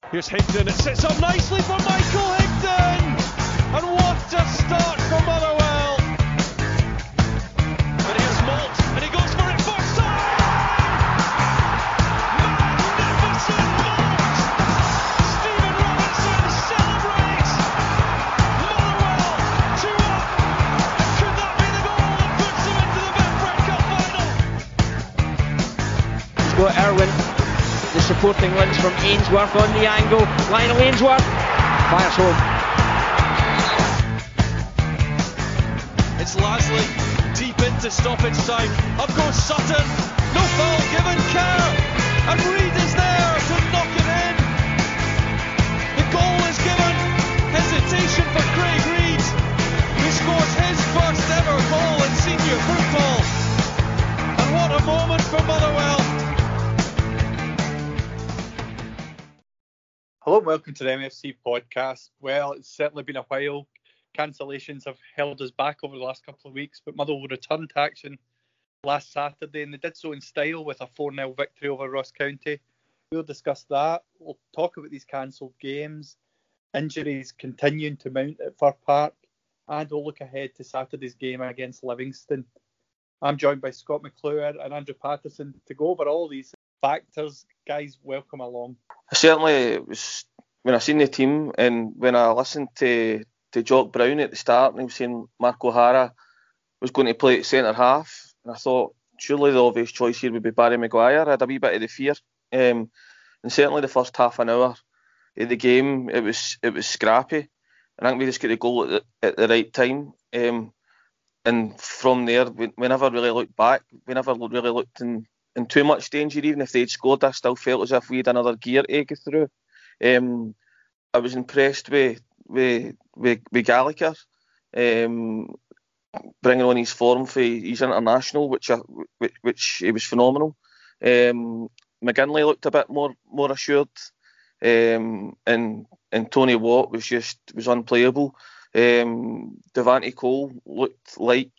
Here's Higdon, it sits up nicely for Michael Higdon! And what a start for Motherwell! But here's Malt, and he goes for it first time! Magnificent Malt! Stephen Robinson celebrates! Motherwell 2 up! And could that be the goal that puts them into the Betfred Cup final? He's got Irwin. The supporting links from Ainsworth on the angle. Lionel Ainsworth fires home. It's Lasley deep into stoppage time. Up goes Sutton. No foul given. Kerr. And Reid is there to knock it in. The goal is given. Hesitation for Craig Reid, who scores his first ever goal in senior football. And what a moment for Motherwell. Hello and welcome to the MFC podcast. Well, it's certainly been a while. Cancellations have held us back over the last couple of weeks, but Motherwell returned to action last Saturday, and they did so in style with a 4-0 victory over Ross County. We'll discuss that. We'll talk about these cancelled games, injuries continuing to mount at Fir Park, and we'll look ahead to Saturday's game against Livingston. I'm joined by Scott McClure and Andrew Patterson to go over all these factors. Guys, welcome along. Certainly, it was when I seen the team and when I listened to Jock Brown at the start and he was saying Mark O'Hara was going to play at centre half, and I thought surely the obvious choice here would be Barry Maguire. I had a wee bit of the fear, and certainly the first half an hour of the game it was scrappy, and I think we just got the goal at the right time, and from there we never really looked back. We never really looked in too much danger. Even if they'd scored, I still felt as if we had another gear to go through. I was impressed with Gallagher, bringing on his form for his international, which he was phenomenal. McGinley looked a bit more assured, and Tony Watt was unplayable. Devante Cole looked like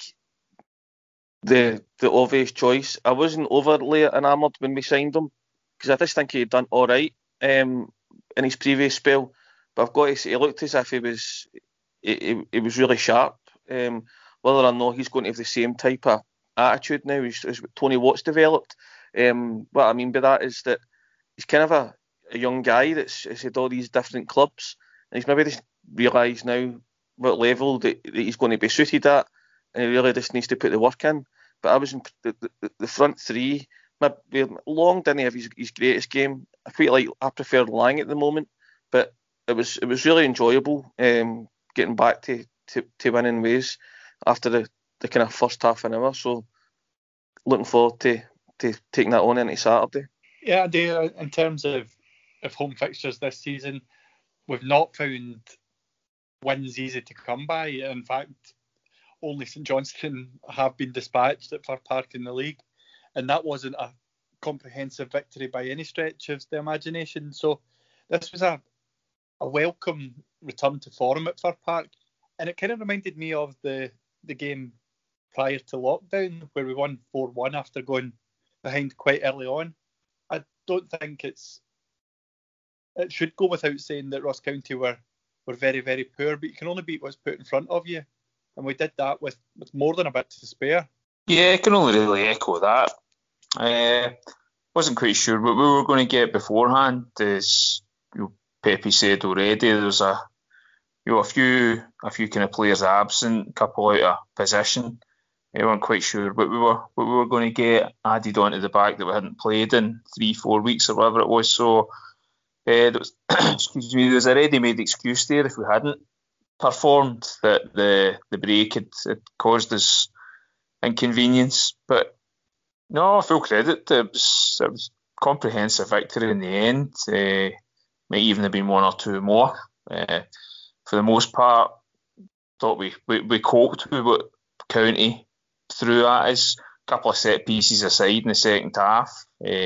the obvious choice. I wasn't overly enamoured when we signed him because I just think he had done all right in his previous spell. But I've got to say, he looked as if he was really sharp. Whether or not he's going to have the same type of attitude now as what Tony Watt's developed. What I mean by that is that he's kind of a young guy that's had all these different clubs, and he's maybe just realised now what level that he's going to be suited at, and he really just needs to put the work in. But I was in the front three. Long didn't have his greatest game. I prefer Lang at the moment, but it was really enjoyable getting back to winning ways after the kind of first half an hour. So looking forward to taking that on into Saturday. Yeah, I do. In terms of home fixtures this season, we've not found wins easy to come by. In fact, only St Johnstone have been dispatched at Fir Park in the league, and that wasn't a comprehensive victory by any stretch of the imagination. So this was a welcome return to form at Fir Park, and it kind of reminded me of the game prior to lockdown where we won 4-1 after going behind quite early on. I don't think it should go without saying that Ross County were very, very poor, but you can only beat what's put in front of you. And we did that with more than a bit to spare. Yeah, I can only really echo that. Wasn't quite sure what we were going to get beforehand. As Pepe said already, there's a few kind of players absent, a couple out of position. We weren't quite sure what we were going to get added onto the back that we hadn't played in 3-4 weeks or whatever it was. So there was a ready-made excuse there if we hadn't performed, that the break had caused us inconvenience. But no, full credit. It was a comprehensive victory in the end. Might even have been one or two more. For the most part, thought we coped with what County threw at us. A couple of set pieces aside in the second half.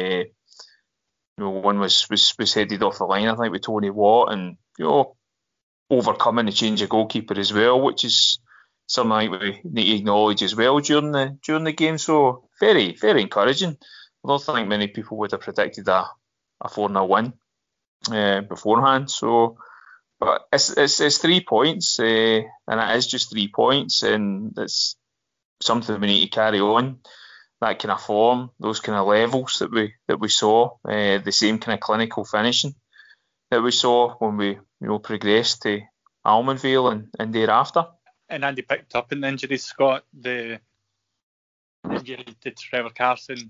One was headed off the line, I think, with Tony Watt, and overcoming the change of goalkeeper as well, which is something we need to acknowledge as well during the game. So very, very encouraging. I don't think many people would have predicted a 4-0 win. beforehand. So, but it's 3 points, and it is just 3 points, and it's something we need to carry on. That kind of form, those kind of levels that we saw, the same kind of clinical finishing that we saw when we progressed to Almondvale and thereafter. And Andy picked up in the injuries, Scott. The injury to Trevor Carson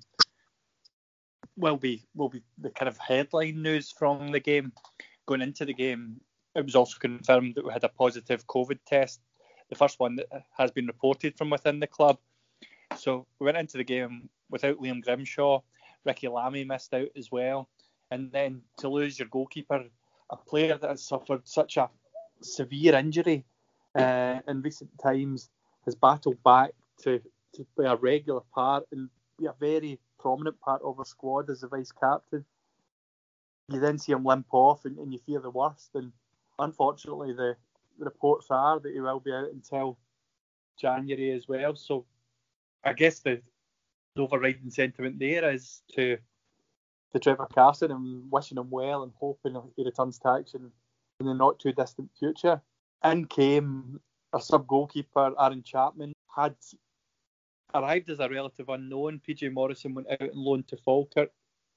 will be the kind of headline news from the game. Going into the game, it was also confirmed that we had a positive COVID test, the first one that has been reported from within the club. So we went into the game without Liam Grimshaw. Ricky Lamy missed out as well. And then to lose your goalkeeper, a player that has suffered such a severe injury in recent times, has battled back to play a regular part and be a very prominent part of our squad as the vice captain. You then see him limp off and you fear the worst. And unfortunately, the reports are that he will be out until January as well. So I guess the overriding sentiment there is to Trevor Carson and wishing him well and hoping he returns to action in the not too distant future. In came our sub-goalkeeper, Aaron Chapman, had arrived as a relative unknown. PJ Morrison went out on loan to Falkirk,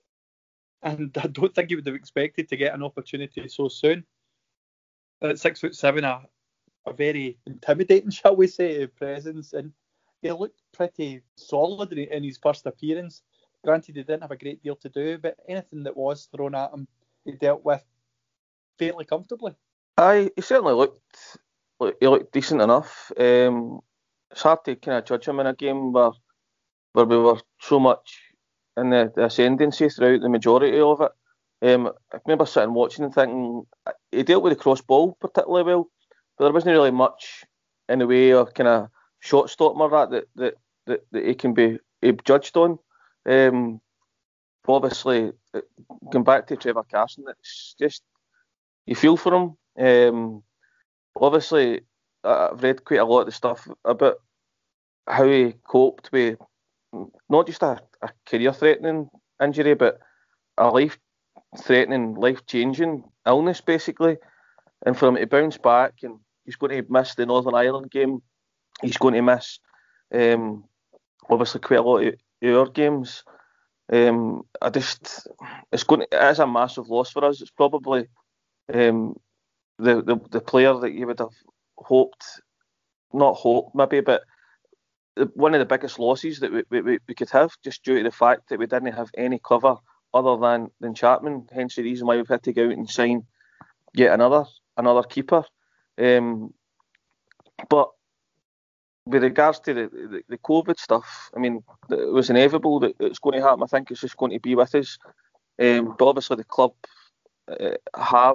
and I don't think he would have expected to get an opportunity so soon. At 6'7", a very intimidating, shall we say, presence, and he looked pretty solid in his first appearance. Granted, he didn't have a great deal to do, but anything that was thrown at him, he dealt with fairly comfortably. He certainly looked decent enough. It's hard to kind of judge him in a game where we were so much in the ascendancy throughout the majority of it. I remember sitting watching and thinking he dealt with the cross ball particularly well, but there wasn't really much in the way of kind of shot stopper that he can be judged on. Obviously, going back to Trevor Carson, it's just you feel for him. Obviously, I've read quite a lot of the stuff about how he coped with not just a career-threatening injury, but a life-threatening, life-changing illness, basically. And for him to bounce back, and he's going to miss the Northern Ireland game. He's going to miss, obviously, quite a lot of our games. It is a massive loss for us. It's probably the player that you would have not hoped maybe, but one of the biggest losses that we could have, just due to the fact that we didn't have any cover other than Chapman. Hence the reason why we've had to go out and sign yet another keeper. But with regards to the COVID stuff, I mean, it was inevitable that it's going to happen. I think it's just going to be with us. But obviously the club have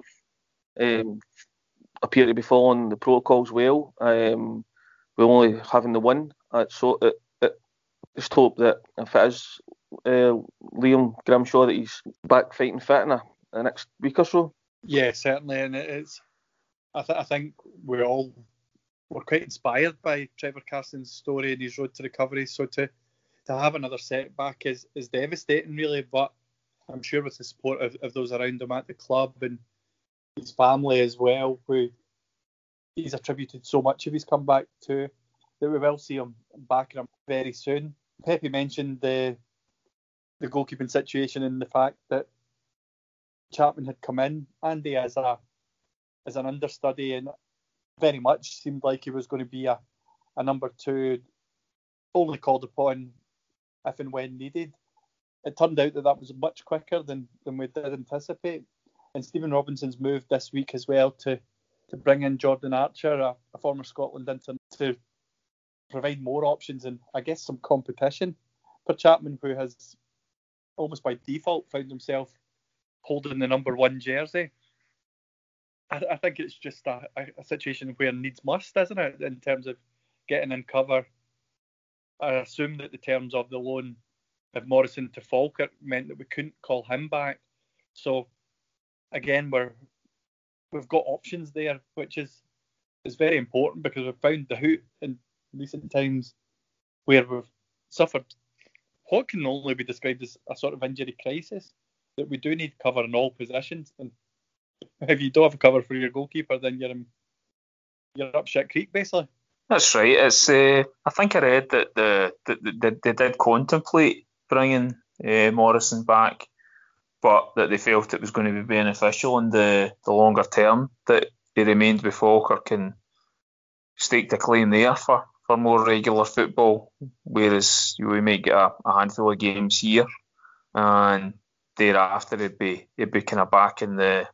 appear to be following the protocols well. We're only having the one. So just hope that if it is Liam Grimshaw, that he's back fighting fit in the next week or so. Yeah, certainly. And it's, I think we're quite inspired by Trevor Carson's story and his road to recovery. So to have another setback is devastating, really. But I'm sure with the support of those around him at the club and his family as well, who he's attributed so much of his comeback to, that we will see him back in him very soon. Pepe mentioned the goalkeeping situation and the fact that Chapman had come in, Andy, as an understudy, and very much seemed like he was going to be a number two, only called upon if and when needed. It turned out that was much quicker than we did anticipate. And Stephen Robinson's moved this week as well to bring in Jordan Archer, a former Scotland international, to provide more options and I guess some competition for Chapman, who has almost by default found himself holding the number one jersey. I think it's just a situation where needs must, isn't it, in terms of getting in cover. I assume that the terms of the loan of Morrison to Falkirk meant that we couldn't call him back. So again, we've got options there, which is very important, because we've found the hoot in recent times where we've suffered what can only be described as a sort of injury crisis, that we do need cover in all positions. And if you don't have a cover for your goalkeeper, then you're up shit creek basically. That's right. It's I think I read that they did contemplate bringing Morrison back, but that they felt it was going to be beneficial in the longer term that he remained with Falkirk and staked a claim there for more regular football, whereas we might get a handful of games here, and thereafter he'd be kind of back in the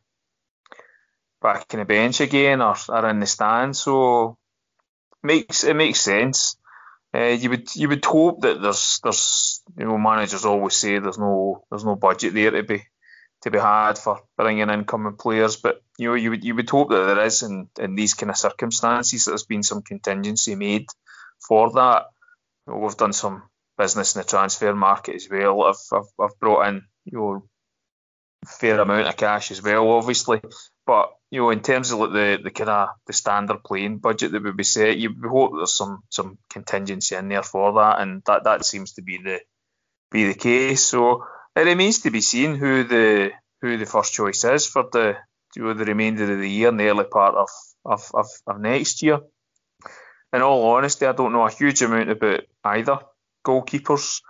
bench again or in the stand. So it makes sense. You would hope that there's managers always say there's no budget there to be had for bringing incoming players, but you would hope that there is in these kind of circumstances that there's been some contingency made for that. We've done some business in the transfer market as well. I've brought in fair amount of cash as well, obviously, but in terms of like the kind of the standard playing budget that would be set, you would hope there's some contingency in there for that, and that seems to be the case. So it remains to be seen who the first choice is for the remainder of the year and the early part of next year. In all honesty, I don't know a huge amount about either goalkeepers.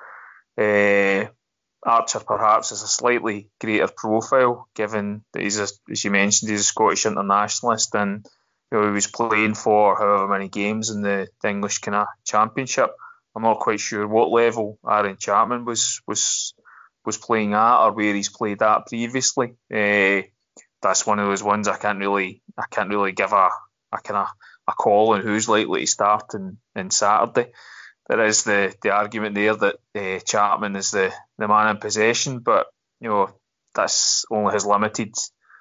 Archer perhaps has a slightly greater profile, given that as you mentioned, he's a Scottish internationalist, and he was playing for however many games in the English kind of Championship. I'm not quite sure what level Aaron Chapman was playing at or where he's played at previously. That's one of those ones I can't really give a kind of a call on who's likely to start in Saturday. There is the argument there that Chapman is the man in possession, but that's only his limited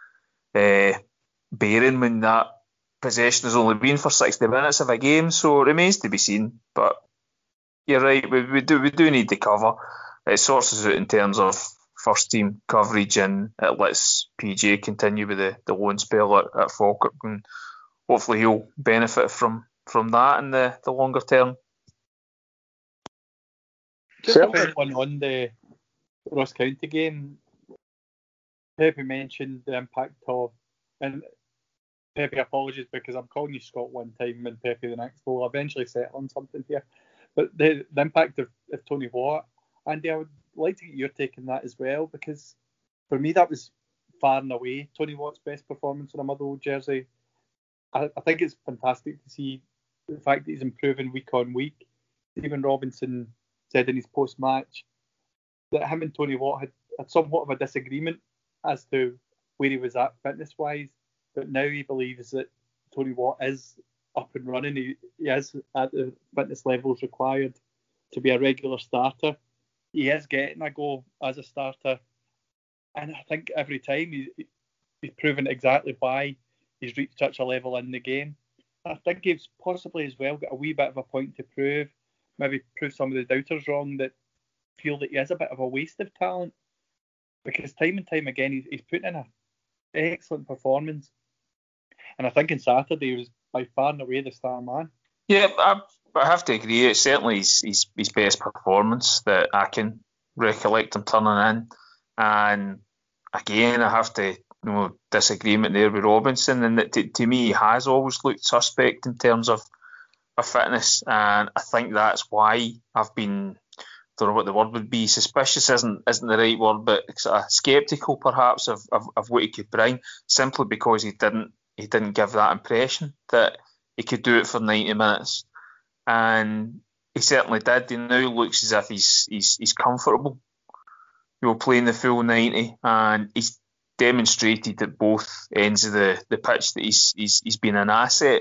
bearing when that possession has only been for 60 minutes of a game, so it remains to be seen. But you're right, we do need the cover. It sorts us out in terms of first team coverage, and it lets PJ continue with the loan spell at Falkirk, and hopefully he'll benefit from that in the longer term. Just a quick one on the Ross County game. Pepe mentioned the impact of, and Pepe, apologies because I'm calling you Scott one time and Pepe the next. We'll eventually settle on something here. But the impact of Tony Watt, Andy, I would like to get your take on that as well, because for me that was far and away Tony Watt's best performance in a Motherwell jersey. I think it's fantastic to see the fact that he's improving week on week. Stephen Robinson said in his post-match that him and Tony Watt had somewhat of a disagreement as to where he was at fitness-wise, but now he believes that Tony Watt is up and running. He is at the fitness levels required to be a regular starter. He is getting a go as a starter, and I think every time he's proven exactly why he's reached such a level in the game. I think he's possibly as well got a wee bit of a point to prove. Maybe prove some of the doubters wrong that feel that he is a bit of a waste of talent, because time and time again he's putting in an excellent performance, and I think on Saturday he was by far and away the star man. Yeah, I have to agree. It's certainly his best performance that I can recollect him turning in, and again I have to disagreement there with Robinson, and that to me he has always looked suspect in terms of fitness, and I think that's why I've been, don't know what the word would be, suspicious isn't the right word, but sort of sceptical perhaps of what he could bring, simply because he didn't give that impression that he could do it for 90 minutes, and he certainly did. He now looks as if he's comfortable, playing the full 90, and he's demonstrated at both ends of the pitch that he's been an asset.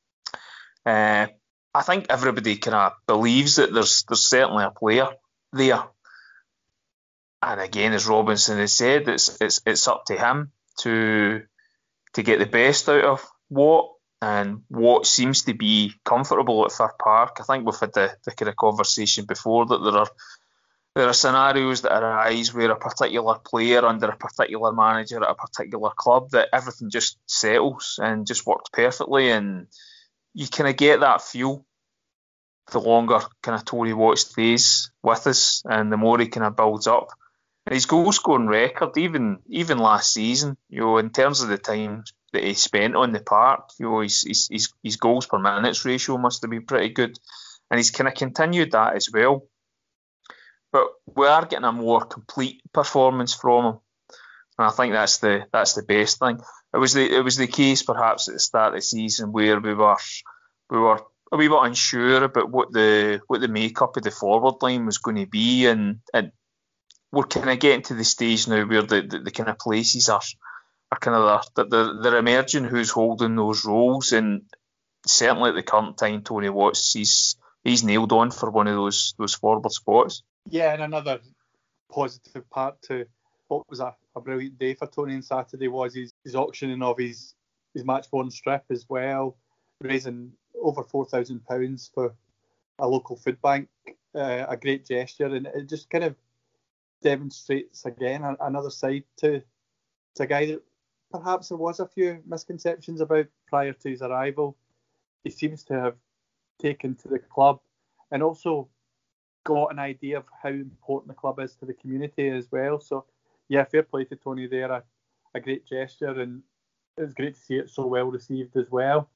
I think everybody kind of believes that there's certainly a player there, and again, as Robinson has said, it's up to him to get the best out of Watt, and Watt seems to be comfortable at Fir Park. I think we've had the kind of conversation before that there are scenarios that arise where a particular player under a particular manager at a particular club, that everything just settles and just works perfectly, and you kind of get that feel the longer kind of Tony Watt stays with us and the more he kind of builds up. his goal scoring record, even last season, in terms of the time that he spent on the park, his goals per minutes ratio must have been pretty good, and he's kind of continued that as well. But we are getting a more complete performance from him, and I think that's the best thing. It was the case perhaps at the start of the season where we were a wee bit unsure about what the makeup of the forward line was going to be, and we're kind of getting to the stage now where the kind of places are kind of they're emerging who's holding those roles, and certainly at the current time, Tony Watts he's nailed on for one of those forward spots. Yeah, and another positive part to what was a brilliant day for Tony on Saturday was his auctioning of his match-worn strip as well, raising over £4,000 for a local food bank. A great gesture, and it just kind of demonstrates again another side to a guy that perhaps there was a few misconceptions about prior to his arrival. He seems to have taken to the club and also got an idea of how important the club is to the community as well. So yeah, fair play to Tony there, a great gesture, and it was great to see it so well received as well.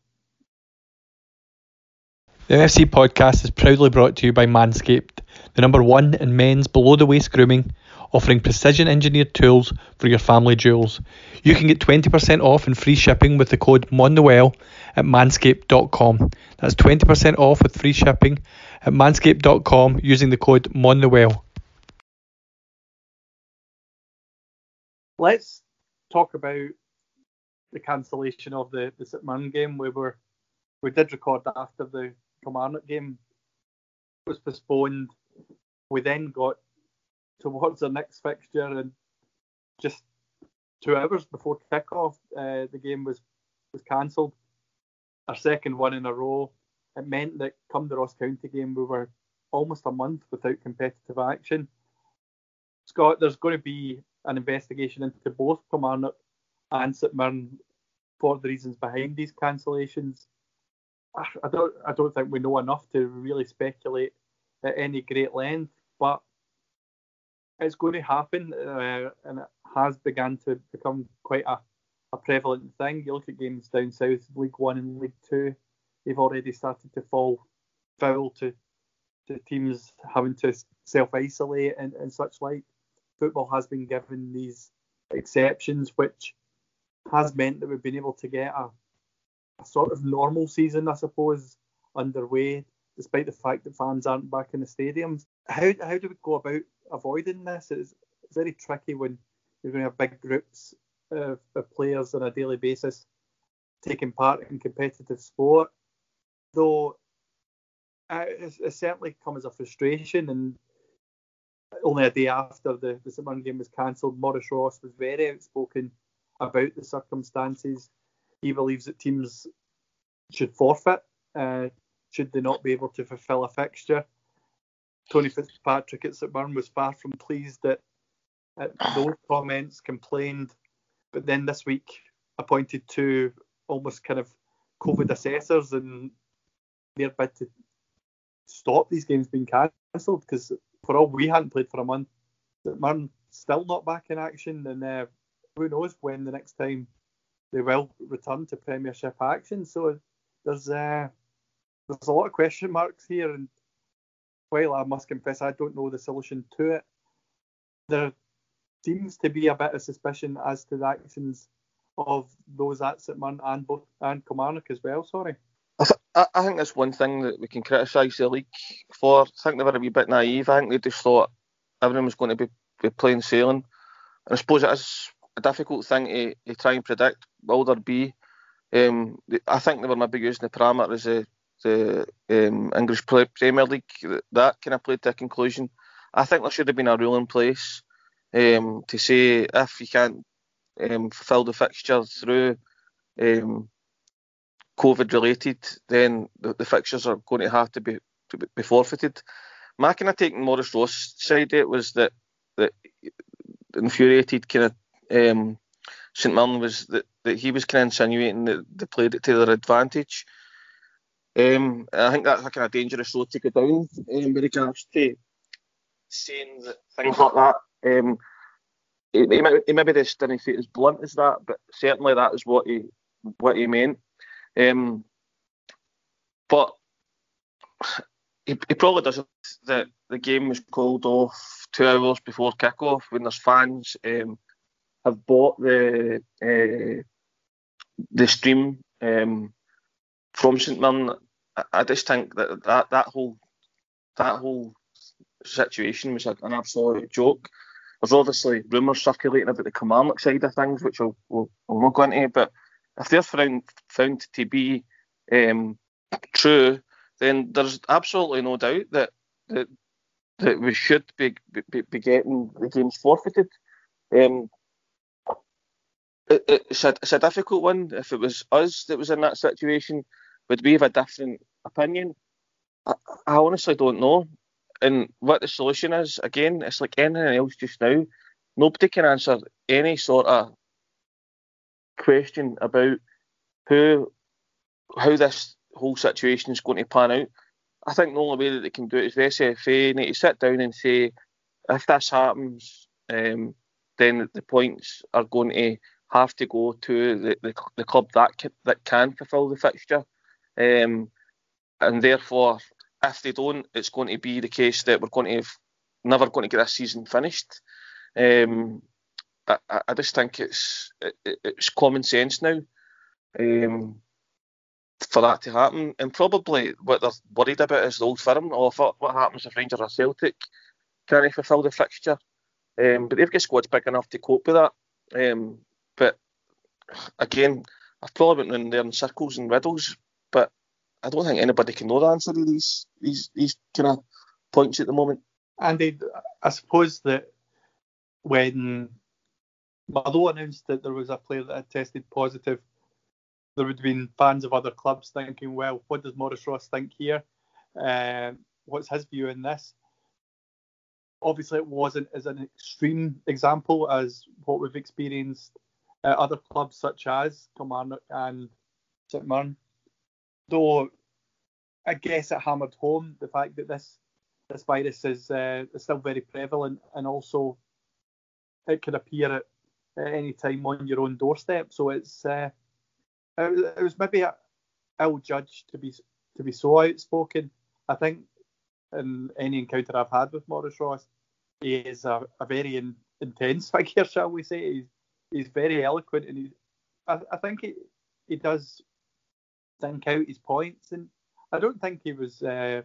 The MFC podcast is proudly brought to you by Manscaped, the #1 in men's below-the-waist grooming, offering precision-engineered tools for your family jewels. You can get 20% off and free shipping with the code MONTHEWELL at manscaped.com. That's 20% off with free shipping at manscaped.com using the code MONTHEWELL. Let's talk about the cancellation of the St Mirren game. We did record after the Kilmarnock game was postponed. We then got towards our next fixture, and just 2 hours before kick-off, the game was cancelled. Our second one in a row. It meant that come the Ross County game, we were almost a month without competitive action. Scott, there's going to be an investigation into both Kilmarnock and St Mirren for the reasons behind these cancellations. I don't think we know enough to really speculate at any great length, but it's going to happen, and it has begun to become quite a prevalent thing. You look at games down south, League 1 and League 2, they've already started to fall foul to teams having to self-isolate and such like. Football has been given these exceptions, which has meant that we've been able to get a sort of normal season, I suppose, underway, despite the fact that fans aren't back in the stadiums. How do we go about avoiding this? It's very tricky when you're going to have big groups of players on a daily basis taking part in competitive sport. Though it certainly comes as a frustration, and only a day after the St Mirren game was cancelled, Maurice Ross was very outspoken about the circumstances. He believes that teams should forfeit, should they not be able to fulfil a fixture. Tony Fitzpatrick at St Mirren was far from pleased at those comments, complained, but then this week appointed 2 almost kind of COVID assessors in their bid to stop these games being cancelled, because for all we hadn't played for a month, St Mirren still not back in action, and who knows when the next time they will return to Premiership action. So there's a lot of question marks here, and while I must confess I don't know the solution to it, there seems to be a bit of suspicion as to the actions of those at St Mirren and Kilmarnock as well. Sorry. I think that's one thing that we can criticise the league for. I think they were a wee bit naive. I think they just thought everyone was going to be plain sailing. And I suppose it is a difficult thing to try and predict. Will there be? I think they were maybe using the parameter as the English Premier League. That kind of played to a conclusion. I think there should have been a rule in place to say if you can't fulfil the fixture through COVID related, then the fixtures are going to have to be forfeited. My kind of taking Maurice Ross' side of it was that infuriated kind of St Mirren was that he was kind of insinuating that they played it to their advantage. I think that's a kind of dangerous road to go down with regards to saying that things like that. he maybe just didn't say it as blunt as that, but certainly that is what he meant. But he probably doesn't. The game was called off 2 hours before kickoff when there's fans have bought the stream from St Mirren. I just think that whole situation was an absolute joke. There's obviously rumours circulating about the Kilmarnock side of things, which we'll not go into, but if they're found to be true, then there's absolutely no doubt that we should be getting the games forfeited. It's a difficult one. If it was us that was in that situation, would we have a different opinion? I honestly don't know. And what the solution is, again, it's like anything else just now. Nobody can answer any sort of question about how this whole situation is going to pan out. I think the only way that they can do it is the SFA need to sit down and say, if this happens, then the points are going to have to go to the club that can fulfil the fixture. And therefore, if they don't, it's going to be the case that we're never going to get this season finished. I just think it's common sense now for that to happen. And probably what they're worried about is the Old Firm, or what happens if Rangers or Celtic can't fulfil the fixture. But they've got squads big enough to cope with that. But again, I've probably been in there in circles and riddles, but I don't think anybody can know the answer to these kind of points at the moment. Andy, I suppose that when Motherwell announced that there was a player that had tested positive, there would have been fans of other clubs thinking, well, what does Maurice Ross think here? What's his view in this? Obviously, it wasn't as an extreme example as what we've experienced at other clubs such as Kilmarnock and St Mirren. Though, I guess it hammered home the fact that this virus is still very prevalent, and also it could appear at any time on your own doorstep. So it was maybe ill-judged to be so outspoken. I think in any encounter I've had with Maurice Ross, he is a very intense figure, shall we say. He's very eloquent, and I think he does think out his points, and I don't think he was.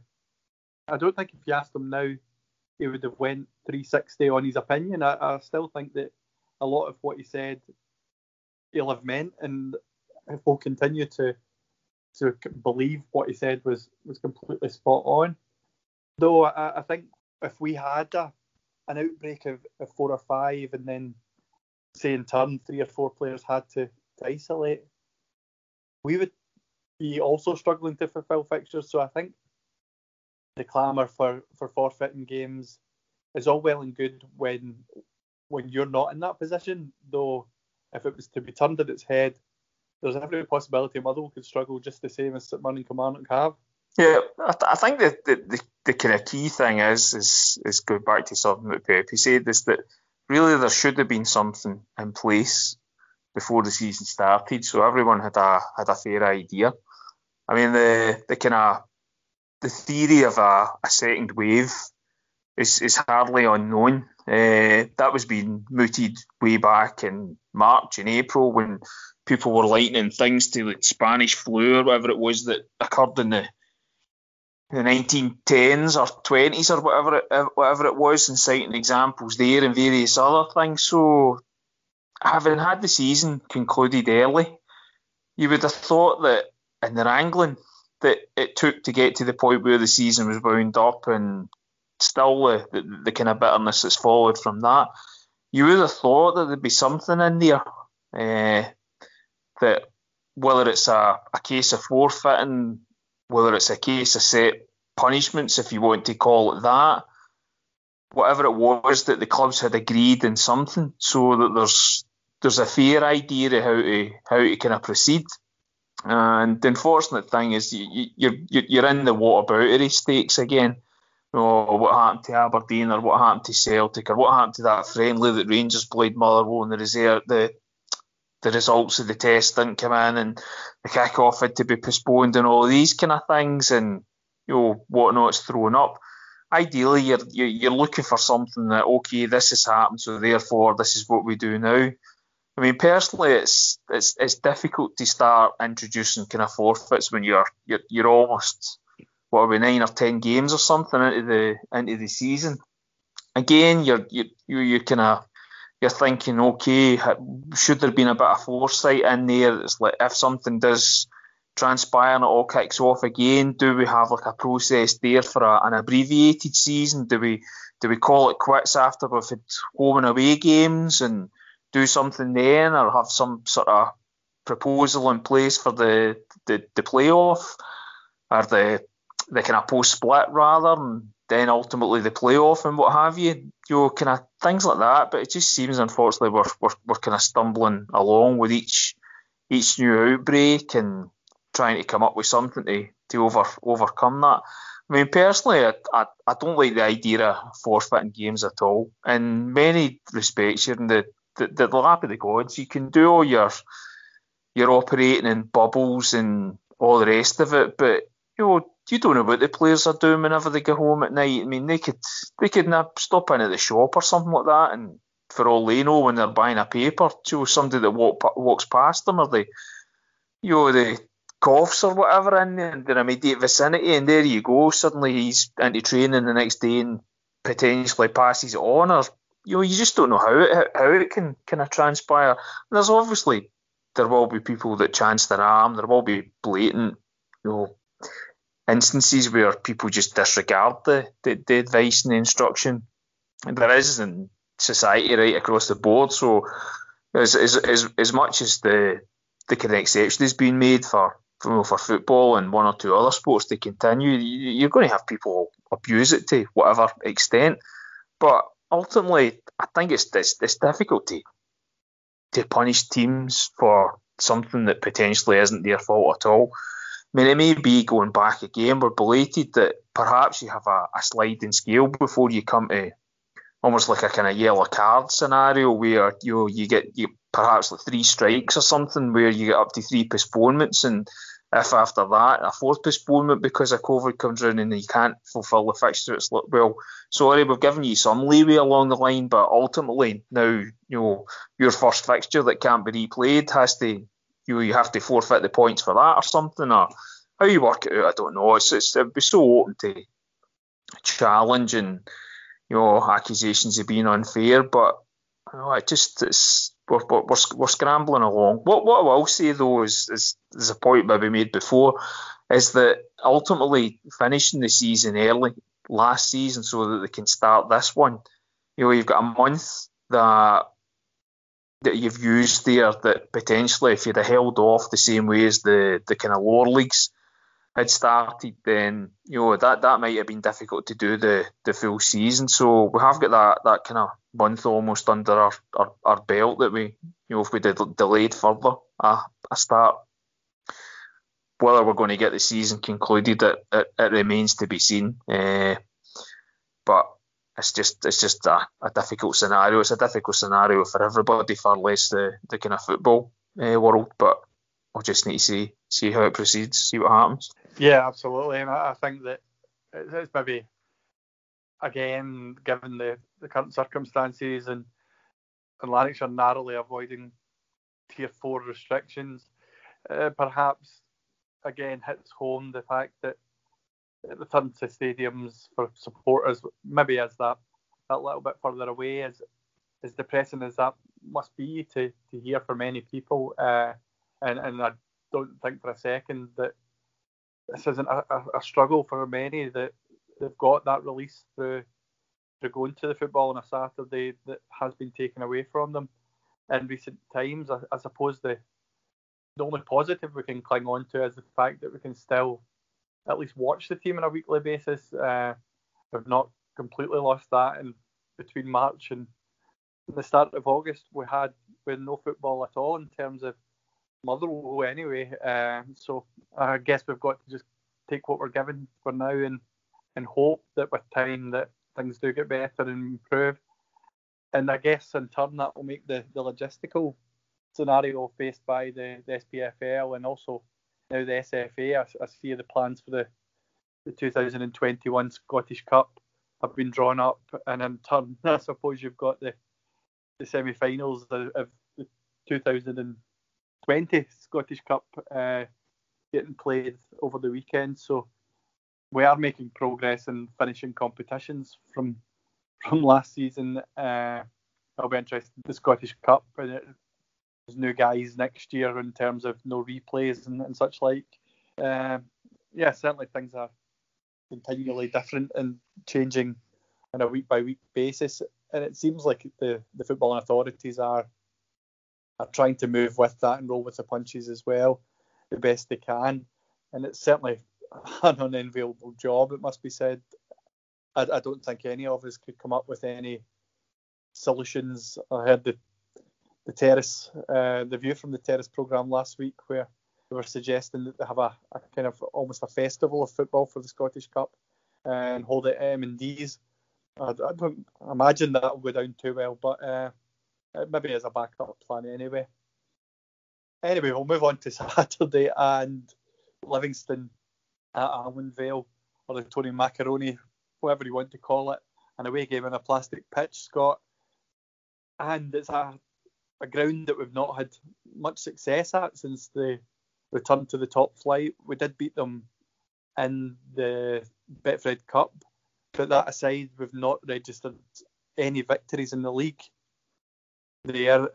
I don't think if you asked him now, he would have went 360 on his opinion. I still think that a lot of what he said, he'll have meant, and if we'll continue to believe what he said was completely spot on. Though I think if we had an outbreak of 4 or 5, and then say in turn 3 or 4 players had to isolate, we would be also struggling to fulfil fixtures. So I think the clamour for forfeiting games is all well and good when you're not in that position. Though if it was to be turned on its head, there's every possibility Motherwell could struggle just the same as St Mirren and Kilmarnock have. Yeah, I think that the kind of key thing is going back to something that Pepe said, is that really there should have been something in place before the season started, so everyone had a fair idea. I mean, the theory of a second wave is hardly unknown. That was being mooted way back in March and April when people were likening things to like Spanish flu or whatever it was that occurred in the 1910s or 20s or whatever it was, and citing examples there and various other things. So, having had the season concluded early, you would have thought that in the wrangling that it took to get to the point where the season was wound up, and still the kind of bitterness that's followed from that, you would have thought that there'd be something in there, that whether it's a case of forfeiting, whether it's a case of set punishments, if you want to call it that, whatever it was, that the clubs had agreed in something, so that there's a fair idea of how to kind of proceed. And the unfortunate thing is you're in the whataboutery stakes again. what happened to Aberdeen, or what happened to Celtic, or what happened to that friendly that Rangers played Motherwell, and the results of the test didn't come in, and the kick-off had to be postponed, and all these kind of things, and whatnot's thrown up. Ideally, you're looking for something that, okay, this has happened, so therefore this is what we do now. I mean, personally, it's difficult to start introducing kind of forfeits when you're almost 9 or 10 games or something into the season. Again, you're thinking, okay, should there have been a bit of foresight in there? It's like, if something does transpire and it all kicks off again, do we have like a process there for an abbreviated season? Do we call it quits after we've had home and away games and do something then, or have some sort of proposal in place for the playoff, or the kind of post-split rather, and then ultimately the playoff and what have you, kind of things like that. But it just seems, unfortunately, we're kind of stumbling along with each new outbreak and trying to come up with something to overcome that. I mean, personally, I don't like the idea of forfeiting games at all. In many respects, you're in the lap of the gods. You can do all your operating in bubbles and all the rest of it, but you don't know what the players are doing whenever they go home at night. I mean, they could stop in at the shop or something like that, and for all they know, when they're buying a paper, somebody that walks past them, or they coughs or whatever in their immediate vicinity, and there you go, suddenly he's into training the next day and potentially passes it on, or you just don't know how it can kind of transpire. And there's obviously, there will be people that chance their arm, there will be blatant instances where people just disregard the advice and the instruction. And there is in society right across the board. So as much as the kind of exception has been made for football and one or two other sports to continue, you're going to have people abuse it to whatever extent. But ultimately, I think it's difficult to punish teams for something that potentially isn't their fault at all. I mean, it may be going back a game or belated that perhaps you have a sliding scale before you come to almost like a kind of yellow card scenario where you get perhaps like 3 strikes or something, where you get up to 3 postponements, and if after that a 4th postponement because of COVID comes in and you can't fulfil the fixture, it's like, well, sorry, we've given you some leeway along the line, but ultimately now your first fixture that can't be replayed has to, you have to forfeit the points for that or something, or how you work it out, I don't know. It'd be so open to challenge and accusations of being unfair, but we're scrambling along. What I will say though is a point maybe made before, is that ultimately finishing the season early last season so that they can start this one, you've got a month that you've used there that potentially, if you'd have held off the same way as the kind of lower leagues had started, then that might have been difficult to do the full season. So we have got that kind of month almost under our belt that we, if we delayed further a start. Whether we're going to get the season concluded, it remains to be seen. But it's just a difficult scenario. It's a difficult scenario for everybody, far less the kind of football world. But we'll just need to see how it proceeds, see what happens. Yeah, absolutely. And I think that it's maybe, again, given the current circumstances, and Lanarkshire narrowly avoiding Tier 4 restrictions, perhaps again hits home the fact that the return to stadiums for supporters, maybe as that little bit further away, as depressing as that must be to hear from many people, and I don't think for a second that this isn't a struggle for many, that they've got that release through going to the football on a Saturday that has been taken away from them in recent times. I suppose the only positive we can cling on to is the fact that we can still at least watch the team on a weekly basis. We've not completely lost that, and between March and the start of August we had no football at all in terms of Motherwell anyway. So I guess we've got to just take what we're given for now and and hope that with time that things do get better and improve. And I guess in turn that will make the logistical scenario faced by the SPFL and also now the SFA. I see the plans for the 2021 Scottish Cup have been drawn up, and in turn I suppose you've got the semi-finals of the 2020 Scottish Cup getting played over the weekend. So we are making progress in finishing competitions from last season. I'll be interested in the Scottish Cup, and there's new guys next year in terms of no replays and such like. Certainly things are continually different and changing on a week by week basis, and it seems like the footballing authorities are trying to move with that and roll with the punches as well the best they can. And it's certainly an unenviable job, it must be said. I don't think any of us could come up with any solutions. I heard the Terrace, the View from the Terrace programme last week, where they were suggesting that they have a kind of almost a festival of football for the Scottish Cup and hold it at M&D's. I don't imagine that will go down too well, but maybe as a backup plan anyway. Anyway, we'll move on to Saturday and Livingston at Almond Vale, or the Tony Macaroni, whatever you want to call it, an away game on a plastic pitch, Scott. And it's a ground that we've not had much success at since the return to the top flight. We did beat them in the Betfred Cup, but that aside, we've not registered any victories in the league there.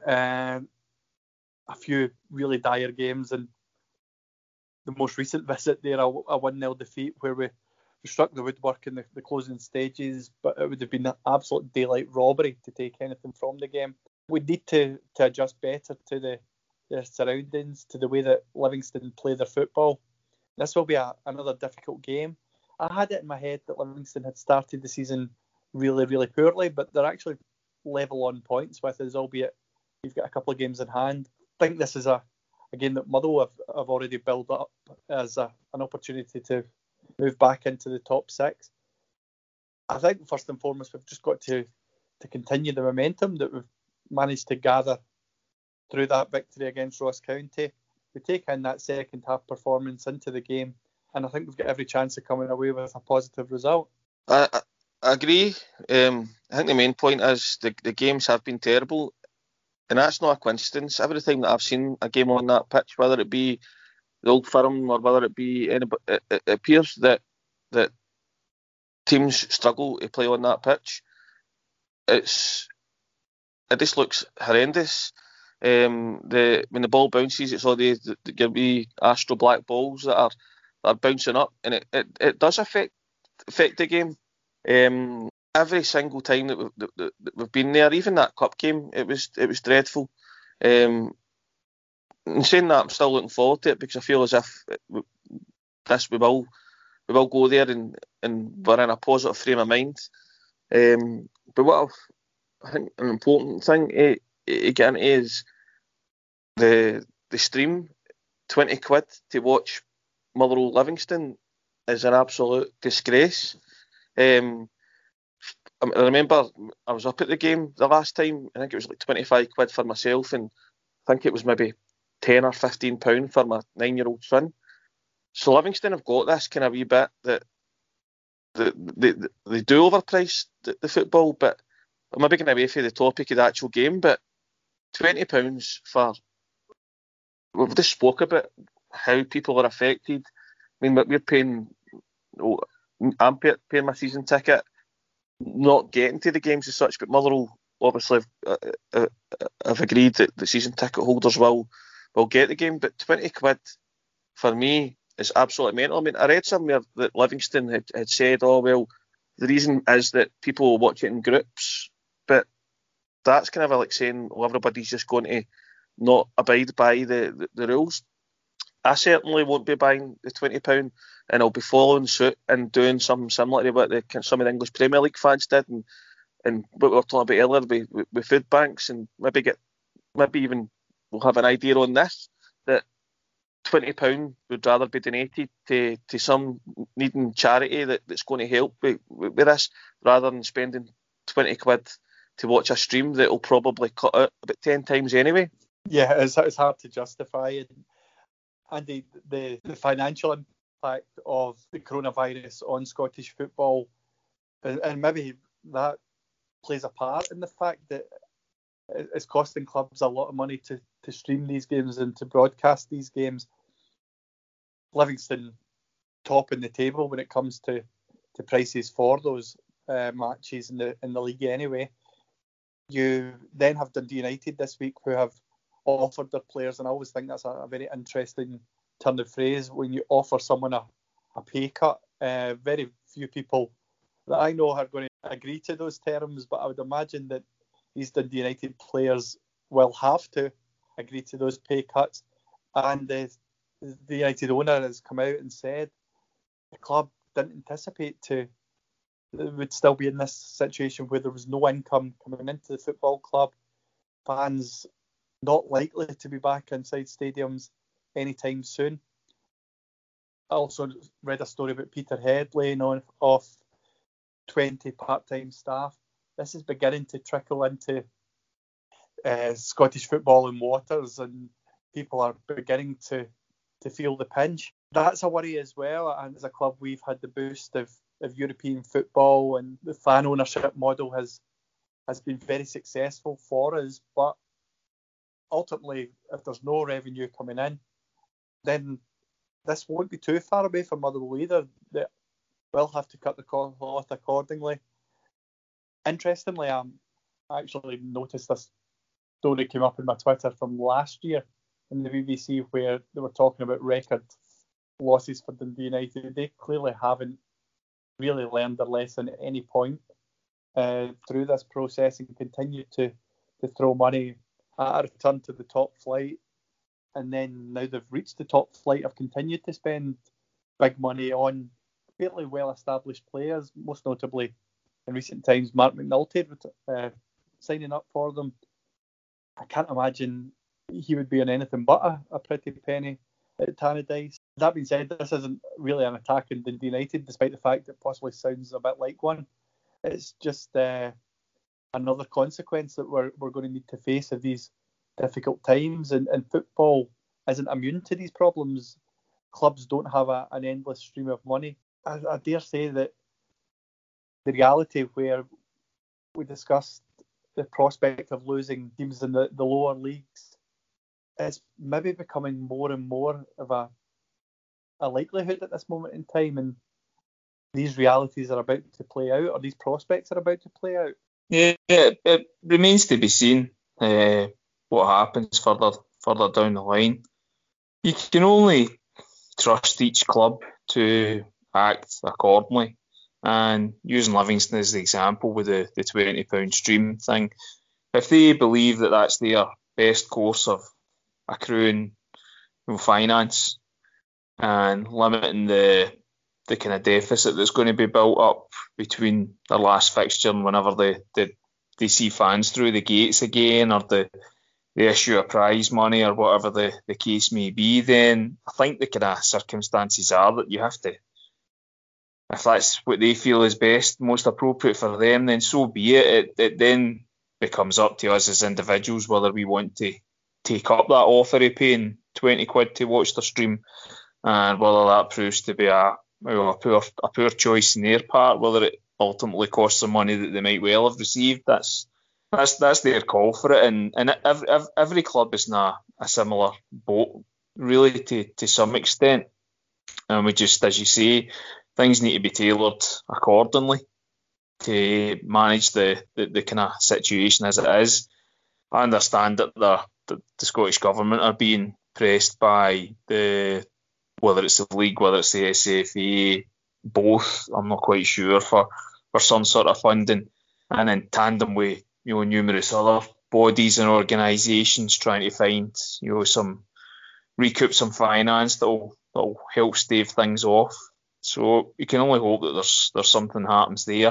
A few really dire games, and the most recent visit there, a 1-0 defeat where we struck the woodwork in the closing stages, but it would have been an absolute daylight robbery to take anything from the game. We need to adjust better to their surroundings, to the way that Livingston play their football. This will be another difficult game. I had it in my head that Livingston had started the season really, really poorly, but they're actually level on points with us, albeit you've got a couple of games in hand. I think this is a game that Motherwell have already built up as an opportunity to move back into the top six. I think first and foremost we've just got to continue the momentum that we've managed to gather through that victory against Ross County. We take in that second half performance into the game, and I think we've got every chance of coming away with a positive result. I agree. I think the main point is the games have been terrible. And that's not a coincidence. Every time that I've seen a game on that pitch, whether it be the Old Firm or whether it be anybody, it appears that teams struggle to play on that pitch. It just looks horrendous. When the ball bounces, it's all the wee Astro black balls that are bouncing up, and it does affect the game. Every single time that we've been there, even that cup game, it was dreadful. In saying that, I'm still looking forward to it because I feel as if we will go there and we're in a positive frame of mind. But what I think an important thing to get into is the stream. £20 to watch Motherwell Livingston is an absolute disgrace. I remember I was up at the game the last time. I think it was like £25 for myself, and I think it was maybe £10 or £15 for my 9-year-old son. So Livingston have got this kind of wee bit that they do overprice the football, but I'm maybe going away from the topic of the actual game. But £20 for, we've just spoke about how people are affected. I mean, we're paying, I'm paying my season ticket, not getting to the games as such, but Motherwell obviously have agreed that the season ticket holders will get the game. But £20 for me is absolutely mental. I mean, I read somewhere that Livingston had said, oh, well, the reason is that people will watch it in groups, but that's kind of like saying, well, everybody's just going to not abide by the rules. I certainly won't be buying the £20, and I'll be following suit and doing something similar to what some of the English Premier League fans did, and what we were talking about earlier with food banks, and maybe even we'll have an idea on this, that £20 would rather be donated to some needing charity that's going to help with this, rather than spending £20 to watch a stream that will probably cut out about 10 times anyway. Yeah, it's hard to justify. And the financial impact of the coronavirus on Scottish football, and maybe that plays a part in the fact that it's costing clubs a lot of money to stream these games and to broadcast these games. Livingston topping the table when it comes to prices for those matches in the league anyway. You then have Dundee United this week, who have offered their players, and I always think that's a very interesting turn of phrase, when you offer someone a pay cut. Very few people that I know are going to agree to those terms, but I would imagine that these Dundee United players will have to agree to those pay cuts. And the United owner has come out and said the club didn't anticipate it would still be in this situation where there was no income coming into the football club. Fans not likely to be back inside stadiums anytime soon. I also read a story about Peterhead laying off 20 part-time staff. This is beginning to trickle into Scottish football and waters, and people are beginning to feel the pinch. That's a worry as well. And as a club, we've had the boost of European football, and the fan ownership model has been very successful for us. But ultimately, if there's no revenue coming in, then this won't be too far away from Motherwell either. They will have to cut the cloth accordingly. Interestingly, I actually noticed this story came up in my Twitter from last year in the BBC, where they were talking about record losses for Dundee United. They clearly haven't really learned their lesson at any point through this process, and continue to throw money at a return to the top flight. And then now they've reached the top flight, have continued to spend big money on fairly well-established players, most notably in recent times Mark McNulty signing up for them. I can't imagine he would be on anything but a pretty penny at Tannadice. That being said, this isn't really an attack on Dundee United, despite the fact it possibly sounds a bit like one. It's just another consequence that we're going to need to face of these difficult times, and football isn't immune to these problems. Clubs don't have an endless stream of money. I dare say that the reality where we discussed the prospect of losing teams in the lower leagues is maybe becoming more and more of a likelihood at this moment in time, and these realities are about to play out, or these prospects are about to play out. Yeah, it remains to be seen what happens further down the line. You can only trust each club to act accordingly. And using Livingston as the example with the £20 stream thing, if they believe that that's their best course of accruing finance and limiting the kind of deficit that's going to be built up between their last fixture and whenever they see fans through the gates again, or the issue of prize money, or whatever the case may be, then I think the kind of circumstances are that you have to, if that's what they feel is best, most appropriate for them, then so be it. It then becomes up to us as individuals whether we want to take up that offer of paying £20 to watch the stream, and whether that proves to be a poor choice in their part, whether it ultimately costs them money that they might well have received. That's their call for it, and every club is in a similar boat, really, to some extent. And we just, as you say, things need to be tailored accordingly to manage the kind of situation as it is. I understand that the Scottish Government are being pressed by whether it's the league, whether it's the SFA, both, I'm not quite sure, for some sort of funding, and in tandem with numerous other bodies and organisations trying to find recoup some finance that'll help stave things off. So you can only hope that there's something happens there.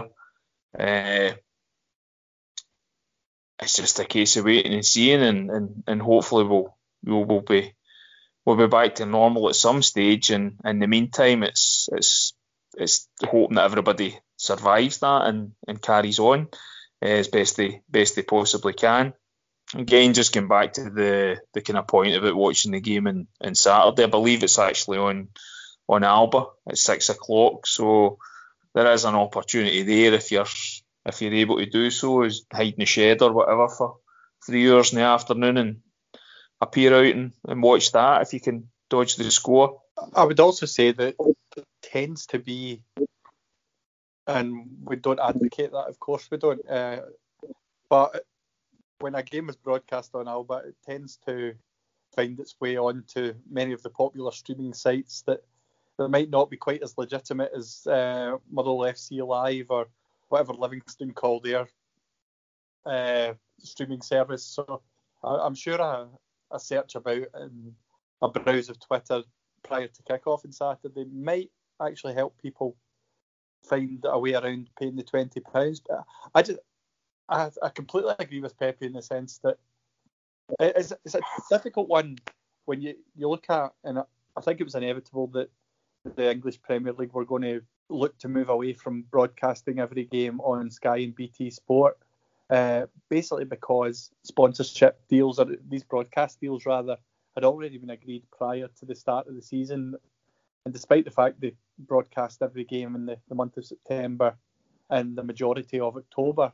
It's just a case of waiting and seeing, and hopefully we'll we'll be back to normal at some stage, and in the meantime, it's hoping that everybody survives that and carries on as best they possibly can. Again, just going back to the kind of point about watching the game on Saturday, I believe it's actually on Alba at 6 o'clock, so there is an opportunity there if you're able to do so, is hide in the shed or whatever for 3 hours in the afternoon and appear out and watch that if you can dodge the score. I would also say that it tends to be, and we don't advocate that, of course we don't, but when a game is broadcast on Alba, it tends to find its way onto many of the popular streaming sites that might not be quite as legitimate as Motherwell FC Live or whatever Livingston call their streaming service. So I'm sure a search about and a browse of Twitter prior to kick-off on Saturday might actually help people find a way around paying the £20. But I completely agree with Pepe in the sense that it's a difficult one when you look at, and I think it was inevitable that the English Premier League were going to look to move away from broadcasting every game on Sky and BT Sport, basically because sponsorship deals, or these broadcast deals rather, had already been agreed prior to the start of the season. And despite the fact they broadcast every game in the month of September and the majority of October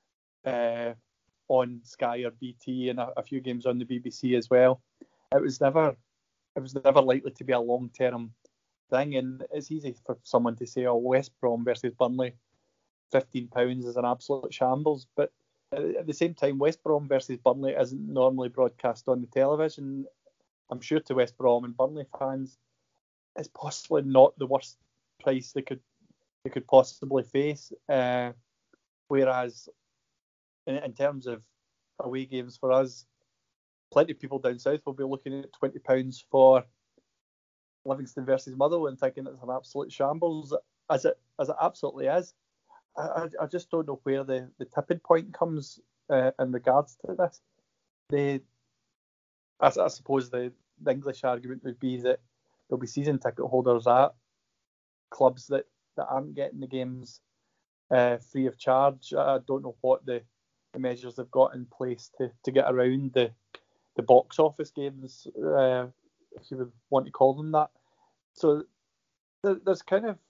on Sky or BT and a few games on the BBC as well, it was never likely to be a long-term thing. And it's easy for someone to say, West Brom versus Burnley, £15 is an absolute shambles, but at the same time, West Brom versus Burnley isn't normally broadcast on the television. I'm sure to West Brom and Burnley fans, it's possibly not the worst price they could possibly face. Whereas in terms of away games for us, plenty of people down south will be looking at £20 for Livingston versus Motherwell and thinking it's an absolute shambles, as it absolutely is. I just don't know where the tipping point comes in regards to this. I suppose the English argument would be that there'll be season ticket holders at clubs that aren't getting the games free of charge. I don't know what the measures they've got in place to get around the box office games, if you would want to call them that. So there's